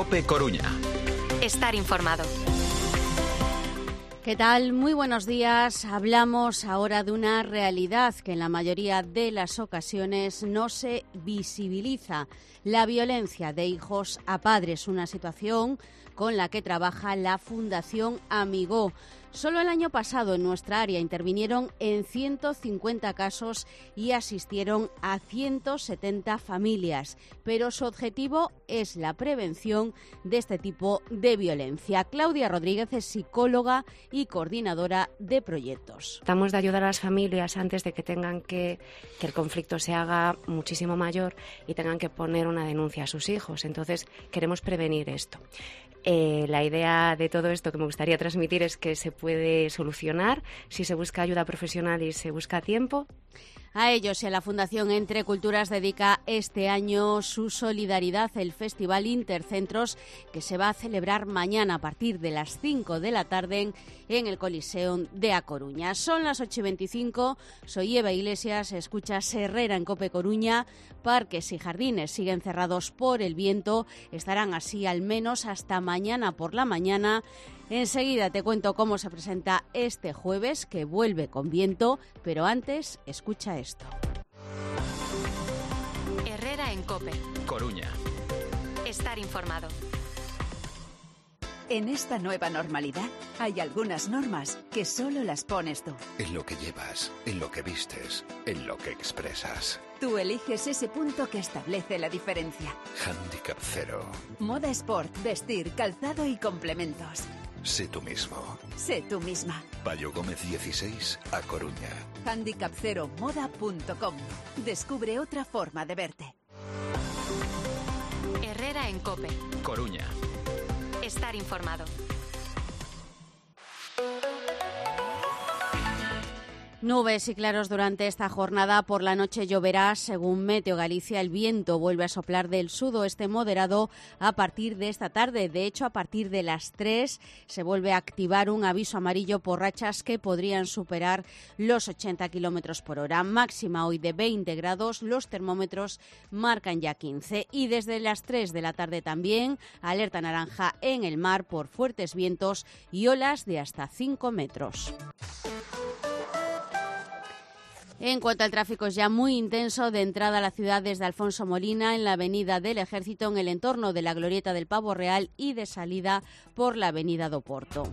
COPE Coruña. Estar informado. ¿Qué tal? Muy buenos días. Hablamos ahora de una realidad que en la mayoría de las ocasiones no se visibiliza: la violencia de hijos a padres, una situación con la que trabaja la Fundación Amigó. Solo el año pasado en nuestra área intervinieron en 150 casos y asistieron a 170 familias, pero su objetivo es la prevención de este tipo de violencia. Claudia Rodríguez es psicóloga y coordinadora de proyectos. Tratamos de ayudar a las familias antes de que tengan que el conflicto se haga muchísimo mayor y tengan que poner una denuncia a sus hijos. Entonces, queremos prevenir esto. La idea de todo esto que me gustaría transmitir es que se puede solucionar si se busca ayuda profesional y se busca tiempo. A ellos y a la Fundación Entre Culturas dedica este año su solidaridad, el Festival Intercentros, que se va a celebrar mañana a partir de las 5 de la tarde en el Coliseum de A Coruña. Son las 8:25, soy Eva Iglesias, escuchas Herrera en COPE Coruña. Parques y jardines siguen cerrados por el viento, estarán así al menos hasta mañana por la mañana. Enseguida te cuento cómo se presenta este jueves, que vuelve con viento, pero antes, escucha esto. Herrera en COPE Coruña. Estar informado. En esta nueva normalidad hay algunas normas que solo las pones tú. En lo que llevas, en lo que vistes, en lo que expresas. Tú eliges ese punto que establece la diferencia. Handicap Cero. Moda Sport, vestir, calzado y complementos. Sé tú mismo. Sé tú misma. Payo Gómez 16, A Coruña. handicapceromoda.com. Descubre otra forma de verte. Herrera en COPE Coruña. Estar informado. Nubes y claros durante esta jornada. Por la noche lloverá. Según Meteo Galicia, el viento vuelve a soplar del sudoeste moderado a partir de esta tarde. De hecho, a partir de las 3 se vuelve a activar un aviso amarillo por rachas que podrían superar los 80 km por hora. Máxima hoy de 20 grados. Los termómetros marcan ya 15. Y desde las 3 de la tarde también alerta naranja en el mar por fuertes vientos y olas de hasta 5 metros. En cuanto al tráfico, es ya muy intenso de entrada a la ciudad desde Alfonso Molina en la Avenida del Ejército, en el entorno de la Glorieta del Pavo Real, y de salida por la Avenida do Porto.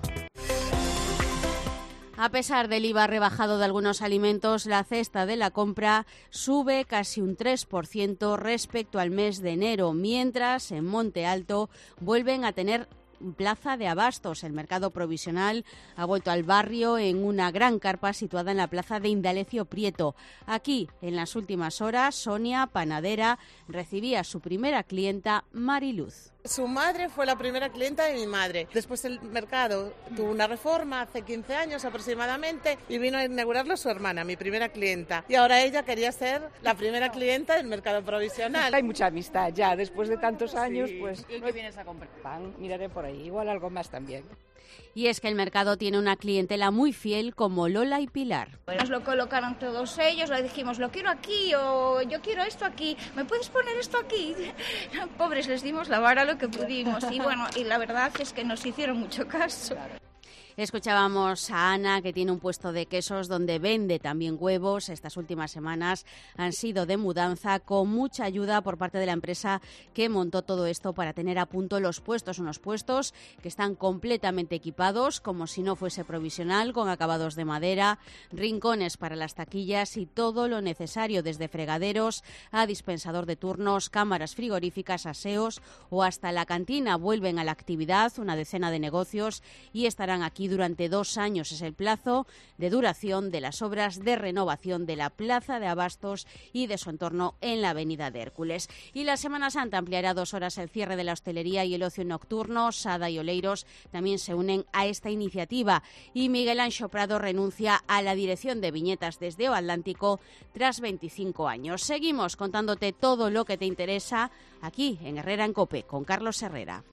A pesar del IVA rebajado de algunos alimentos, la cesta de la compra sube casi un 3% respecto al mes de enero, mientras en Monte Alto vuelven a tener plaza de abastos. El mercado provisional ha vuelto al barrio en una gran carpa situada en la plaza de Indalecio Prieto. Aquí, en las últimas horas, Sonia, panadera, recibía a su primera clienta, Mariluz. Su madre fue la primera clienta de mi madre. Después el mercado tuvo una reforma hace 15 años aproximadamente y vino a inaugurarlo su hermana, mi primera clienta. Y ahora ella quería ser la primera clienta del mercado provisional. Hay mucha amistad ya, después de tantos años, pues... ¿Y qué vienes a comprar? Pan, miraré por ahí, igual algo más también. Y es que el mercado tiene una clientela muy fiel como Lola y Pilar. Nos lo colocaron todos ellos, le dijimos, lo quiero aquí o yo quiero esto aquí, ¿me puedes poner esto aquí? Pobres, les dimos la vara lo que pudimos y bueno, y la verdad es que nos hicieron mucho caso. Escuchábamos a Ana, que tiene un puesto de quesos donde vende también huevos. Estas últimas semanas han sido de mudanza, con mucha ayuda por parte de la empresa que montó todo esto para tener a punto los puestos, unos puestos que están completamente equipados, como si no fuese provisional, con acabados de madera, rincones para las taquillas y todo lo necesario, desde fregaderos a dispensador de turnos, cámaras frigoríficas, aseos o hasta la cantina. Vuelven a la actividad una decena de negocios y estarán aquí durante 2 años. Es el plazo de duración de las obras de renovación de la plaza de abastos y de su entorno en la avenida de Hércules. Y la Semana Santa ampliará 2 horas el cierre de la hostelería y el ocio nocturno. Sada y Oleiros también se unen a esta iniciativa. Y Miguel Anxo Prado renuncia a la dirección de Viñetas desde O Atlántico tras 25 años. Seguimos contándote todo lo que te interesa aquí en Herrera en COPE con Carlos Herrera.